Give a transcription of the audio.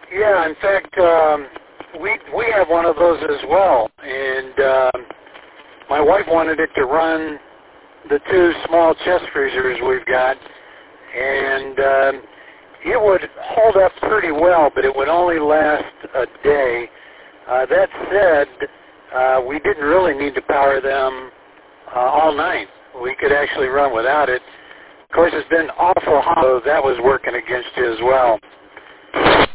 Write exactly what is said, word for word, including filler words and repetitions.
Yeah, in fact, um, we we have one of those as well, and um, my wife wanted it to run the two small chest freezers we've got, and um, it would hold up pretty well, but it would only last a day. Uh, that said, uh, we didn't really need to power them uh, all night. We could actually run without it. Of course, it's been awful hot, so that was working against you as well.